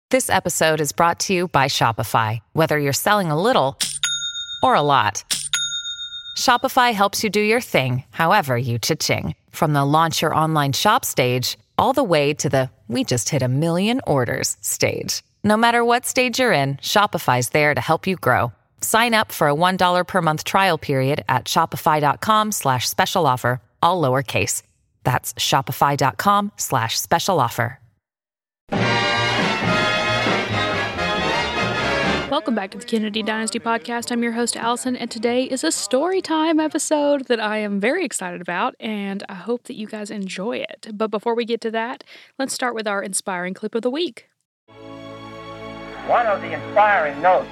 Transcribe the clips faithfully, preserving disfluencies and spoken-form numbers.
This episode is brought to you by Shopify. Whether you're selling a little or a lot, Shopify helps you do your thing, however you cha-ching. From the launch your online shop stage, all the way to the we just hit a million orders stage. No matter what stage you're in, Shopify's there to help you grow. Sign up for a one dollar per month trial period at shopify.com slash special offer, all lowercase. That's shopify.com slash special offer. Welcome back to the Kennedy Dynasty Podcast. I'm your host, Allison, and today is a story time episode that I am very excited about, and I hope that you guys enjoy it. But before we get to that, let's start with our inspiring clip of the week. One of the inspiring notes.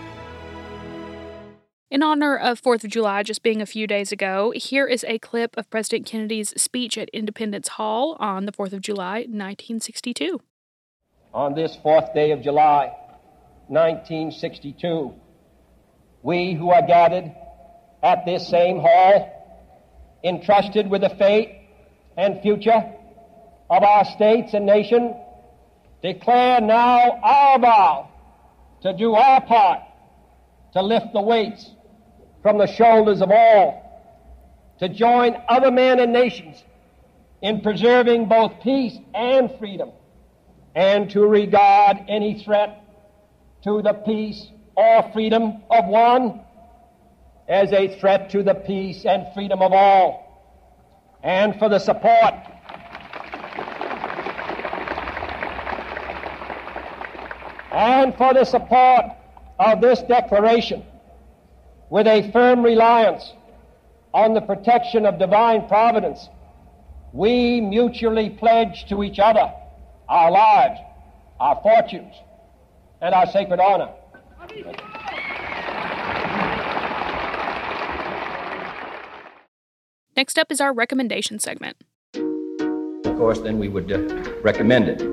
In honor of fourth of July just being a few days ago, here is a clip of President Kennedy's speech at Independence Hall on the fourth of July, nineteen sixty-two. On this fourth day of July, nineteen sixty-two, we who are gathered at this same hall, entrusted with the fate and future of our states and nation, declare now our vow to do our part to lift the weights from the shoulders of all, to join other men and nations in preserving both peace and freedom, and to regard any threat to the peace or freedom of one as a threat to the peace and freedom of all, and for the support and for the support of this declaration, with a firm reliance on the protection of divine providence, we mutually pledge to each other our lives, our fortunes, and our sacred honor. Next up is our recommendation segment. Of course, then we would uh, recommend it.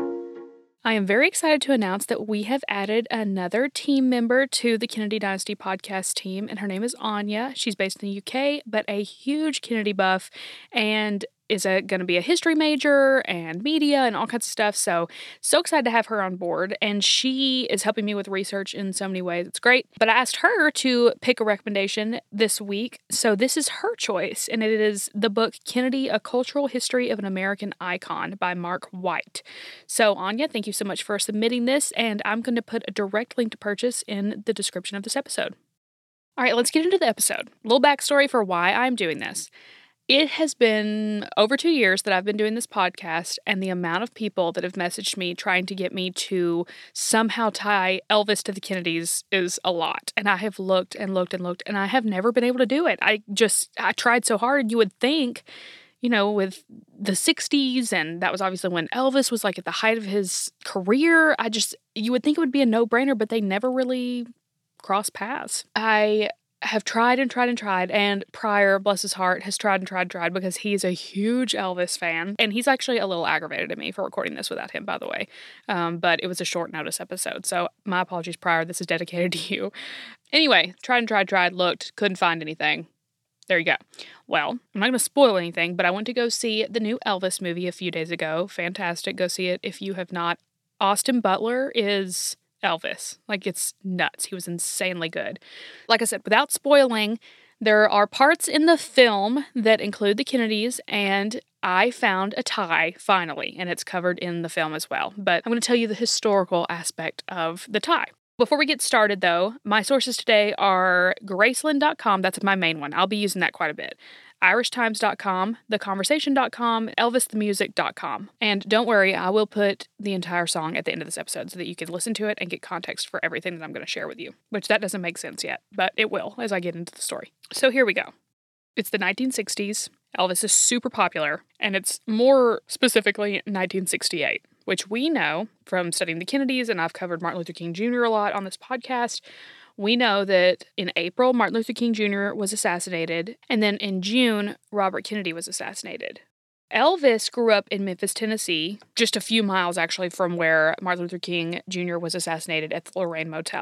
I am very excited to announce that we have added another team member to the Kennedy Dynasty podcast team, and her name is Anya. She's based in the U K, but a huge Kennedy buff, and is going to be a history major and media and all kinds of stuff. So, so excited to have her on board. And she is helping me with research in so many ways. It's great. But I asked her to pick a recommendation this week. So this is her choice. And it is the book Kennedy, A Cultural History of an American Icon by Mark White. So Anya, thank you so much for submitting this. And I'm going to put a direct link to purchase in the description of this episode. All right, let's get into the episode. A little backstory for why I'm doing this. It has been over two years that I've been doing this podcast, and the amount of people that have messaged me trying to get me to somehow tie Elvis to the Kennedys is a lot. And I have looked and looked and looked, and I have never been able to do it. I just, I tried so hard. You would think, you know, with the sixties, and that was obviously when Elvis was like at the height of his career, I just, you would think it would be a no-brainer, but they never really crossed paths. I have tried and tried and tried, and Pryor, bless his heart, has tried and tried and tried because he's a huge Elvis fan, and he's actually a little aggravated at me for recording this without him, by the way, um, but it was a short notice episode, so my apologies, Pryor, this is dedicated to you. Anyway, tried and tried, tried, looked, couldn't find anything. There you go. Well, I'm not going to spoil anything, but I went to go see the new Elvis movie a few days ago. Fantastic. Go see it if you have not. Austin Butler is Elvis. Like, it's nuts. He was insanely good. Like I said, without spoiling, there are parts in the film that include the Kennedys, and I found a tie, finally, and it's covered in the film as well. But I'm going to tell you the historical aspect of the tie. Before we get started, though, my sources today are Graceland dot com. That's my main one. I'll be using that quite a bit. Irish Times dot com, The Conversation dot com, Elvis the Music dot com. And don't worry, I will put the entire song at the end of this episode so that you can listen to it and get context for everything that I'm going to share with you, which that doesn't make sense yet, but it will as I get into the story. So here we go. It's the nineteen sixties. Elvis is super popular, and it's more specifically nineteen sixty-eight. Which we know from studying the Kennedys, and I've covered Martin Luther King Junior a lot on this podcast. We know that in April, Martin Luther King Junior was assassinated, and then in June, Robert Kennedy was assassinated. Elvis grew up in Memphis, Tennessee, just a few miles actually from where Martin Luther King Junior was assassinated at the Lorraine Motel.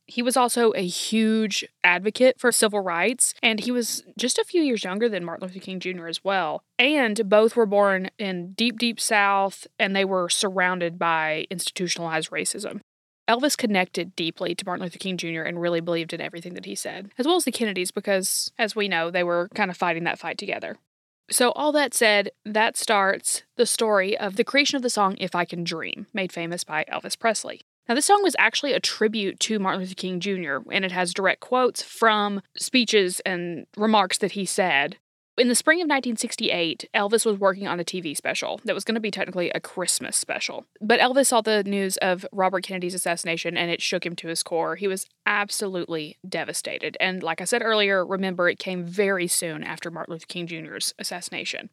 He was also a huge advocate for civil rights, and he was just a few years younger than Martin Luther King Junior as well. And both were born in deep, deep South, and they were surrounded by institutionalized racism. Elvis connected deeply to Martin Luther King Junior and really believed in everything that he said, as well as the Kennedys, because, as we know, they were kind of fighting that fight together. So all that said, that starts the story of the creation of the song If I Can Dream, made famous by Elvis Presley. Now, this song was actually a tribute to Martin Luther King Junior, and it has direct quotes from speeches and remarks that he said. In the spring of nineteen sixty-eight, Elvis was working on a T V special that was going to be technically a Christmas special. But Elvis saw the news of Robert Kennedy's assassination, and it shook him to his core. He was absolutely devastated. And like I said earlier, remember, it came very soon after Martin Luther King Junior's assassination.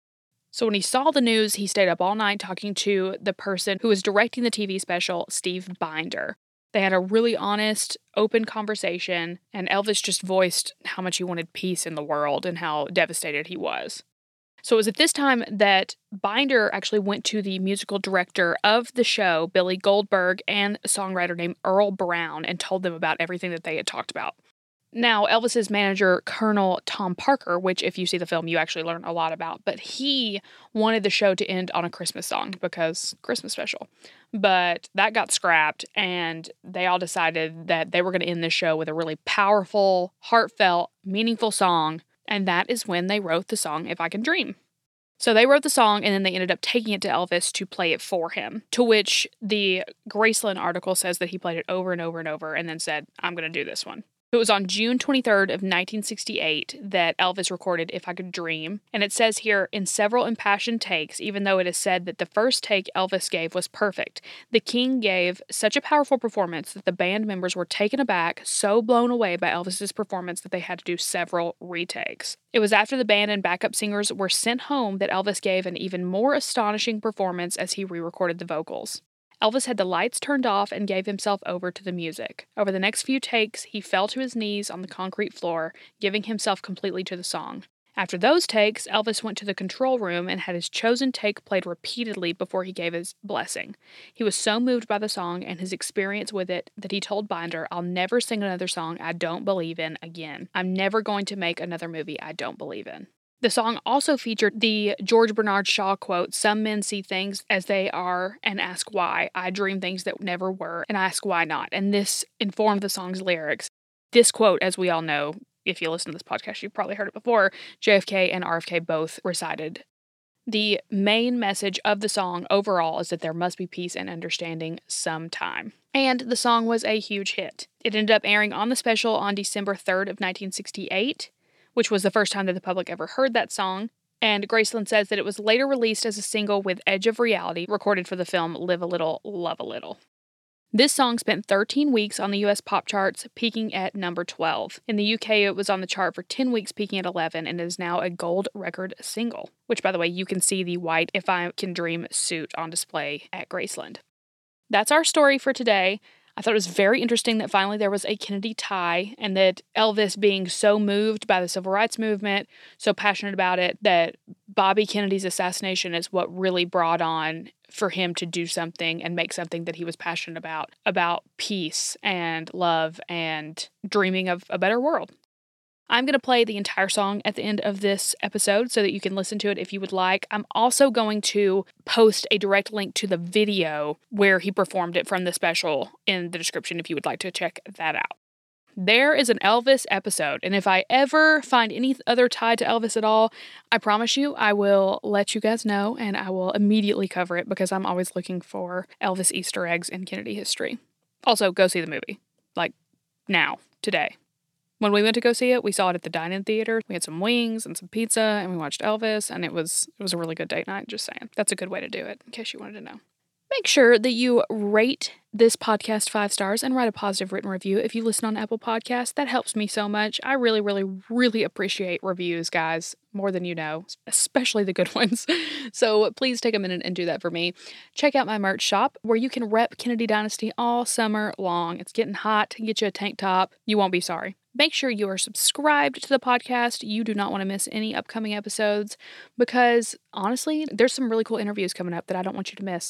So when he saw the news, he stayed up all night talking to the person who was directing the T V special, Steve Binder. They had a really honest, open conversation, and Elvis just voiced how much he wanted peace in the world and how devastated he was. So it was at this time that Binder actually went to the musical director of the show, Billy Goldberg, and a songwriter named Earl Brown, and told them about everything that they had talked about. Now, Elvis's manager, Colonel Tom Parker, which if you see the film, you actually learn a lot about, but he wanted the show to end on a Christmas song because Christmas special. But that got scrapped, and they all decided that they were going to end this show with a really powerful, heartfelt, meaningful song, and that is when they wrote the song If I Can Dream. So they wrote the song, and then they ended up taking it to Elvis to play it for him, to which the Graceland article says that he played it over and over and over and then said, I'm going to do this one. It was on June twenty-third of nineteen sixty-eight that Elvis recorded If I Could Dream, and it says here, in several impassioned takes, even though it is said that the first take Elvis gave was perfect, the King gave such a powerful performance that the band members were taken aback, so blown away by Elvis's performance that they had to do several retakes. It was after the band and backup singers were sent home that Elvis gave an even more astonishing performance as he re-recorded the vocals. Elvis had the lights turned off and gave himself over to the music. Over the next few takes, he fell to his knees on the concrete floor, giving himself completely to the song. After those takes, Elvis went to the control room and had his chosen take played repeatedly before he gave his blessing. He was so moved by the song and his experience with it that he told Binder, I'll never sing another song I don't believe in again. I'm never going to make another movie I don't believe in. The song also featured the George Bernard Shaw quote, some men see things as they are and ask why. I dream things that never were and ask why not. And this informed the song's lyrics. This quote, as we all know, if you listen to this podcast, you've probably heard it before, J F K and R F K both recited. The main message of the song overall is that there must be peace and understanding sometime. And the song was a huge hit. It ended up airing on the special on December third of nineteen sixty-eight. Which was the first time that the public ever heard that song, and Graceland says that it was later released as a single with Edge of Reality, recorded for the film Live a Little, Love a Little. This song spent thirteen weeks on the U S pop charts, peaking at number twelve. In the U K, it was on the chart for ten weeks, peaking at eleven, and is now a gold record single, which, by the way, you can see the white If I Can Dream suit on display at Graceland. That's our story for today. I thought it was very interesting that finally there was a Kennedy tie, and that Elvis, being so moved by the civil rights movement, so passionate about it, that Bobby Kennedy's assassination is what really brought on for him to do something and make something that he was passionate about, about peace and love and dreaming of a better world. I'm going to play the entire song at the end of this episode so that you can listen to it if you would like. I'm also going to post a direct link to the video where he performed it from the special in the description if you would like to check that out. There is an Elvis episode, and if I ever find any other tie to Elvis at all, I promise you I will let you guys know, and I will immediately cover it because I'm always looking for Elvis Easter eggs in Kennedy history. Also, go see the movie. Like, now, today. When we went to go see it, we saw it at the dine-in theater. We had some wings and some pizza, and we watched Elvis, and it was it was a really good date night, just saying. That's a good way to do it, in case you wanted to know. Make sure that you rate this podcast five stars and write a positive written review if you listen on Apple Podcasts. That helps me so much. I really, really, really appreciate reviews, guys, more than you know, especially the good ones. So please take a minute and do that for me. Check out my merch shop where you can rep Kennedy Dynasty all summer long. It's getting hot. Get you a tank top. You won't be sorry. Make sure you are subscribed to the podcast. You do not want to miss any upcoming episodes because, honestly, there's some really cool interviews coming up that I don't want you to miss.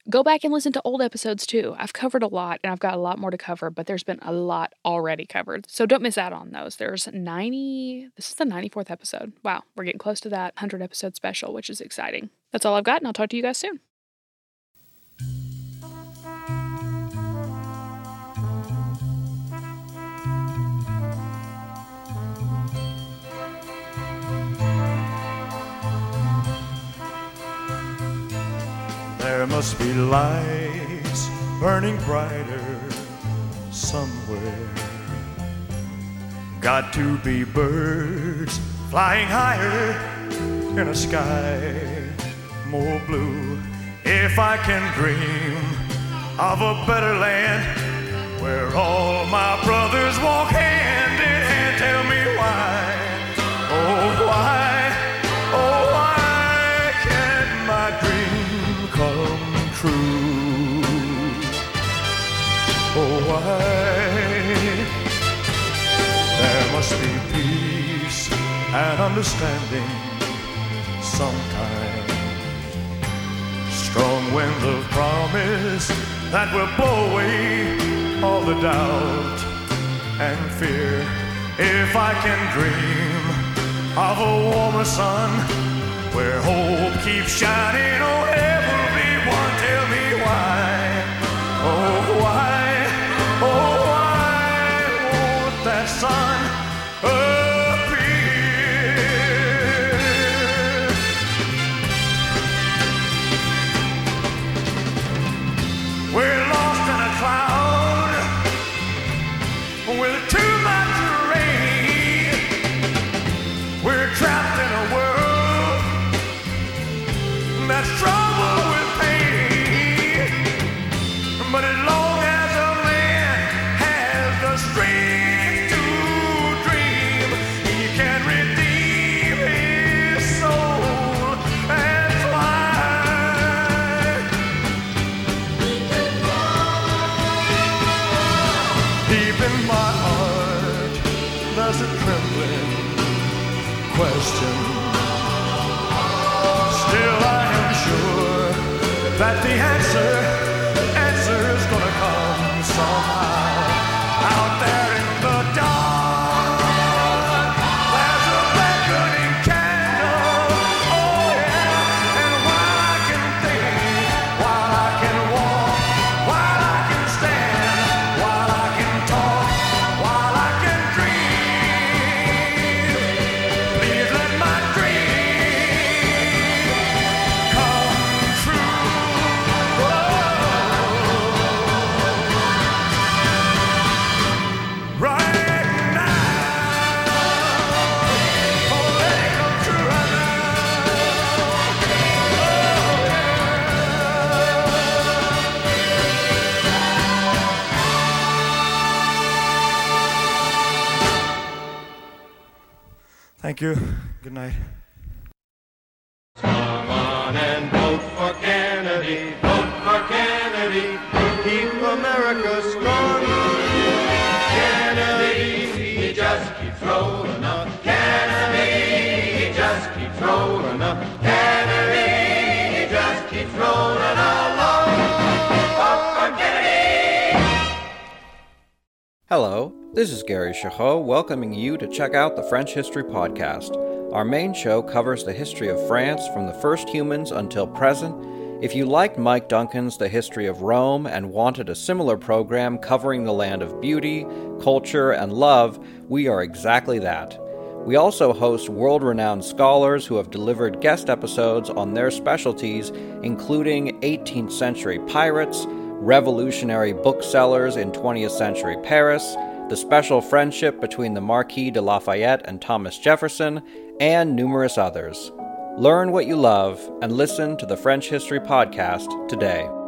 Go back and listen to old episodes too. I've covered a lot and I've got a lot more to cover, but there's been a lot already covered. So don't miss out on those. There's ninety, this is the ninety-fourth episode. Wow, we're getting close to that one hundred episode special, which is exciting. That's all I've got, and I'll talk to you guys soon. There must be lights burning brighter somewhere. Got to be birds flying higher in a sky more blue. If I can dream of a better land where all my brothers walk hand in hand, tell me why, oh why, oh why can't my dream come true? Oh why? There must be peace and understanding sometimes. Strong winds of promise that will blow away all the doubt and fear. If I can dream of a warmer sun where hope keeps shining on everyone, tell me why, oh why, oh why won't that sun appear? We're lost in a cloud with too much rain. We're trapped in a world that's troubled with pain. But as long as a man has the strength to dream, he can redeem his soul and fly. Deep in my heart, there's a trembling question. Still I am sure that the answer, answer's gonna come somehow. Out there in the dark, there's a beckoning candle, oh yeah. And while I can think, while I can walk, while I can stand, while I can talk, while I can dream, please let my dream come true. Whoa. Right now, oh, let it come true right now. Thank you. Good night. Come on and vote for Kennedy, vote for Kennedy, keep America strong. Kennedy, he just keeps rolling up. Kennedy, he just keeps rolling up. Kennedy, he just keeps rolling along. Vote for Kennedy. Hello, this is Gary Chahot welcoming you to check out the French History Podcast. Our main show covers the history of France from the first humans until present. If you liked Mike Duncan's The History of Rome and wanted a similar program covering the land of beauty, culture, and love, we are exactly that. We also host world-renowned scholars who have delivered guest episodes on their specialties, including eighteenth century pirates, revolutionary booksellers in twentieth century Paris, the special friendship between the Marquis de Lafayette and Thomas Jefferson, and numerous others. Learn what you love and listen to the French History Podcast today.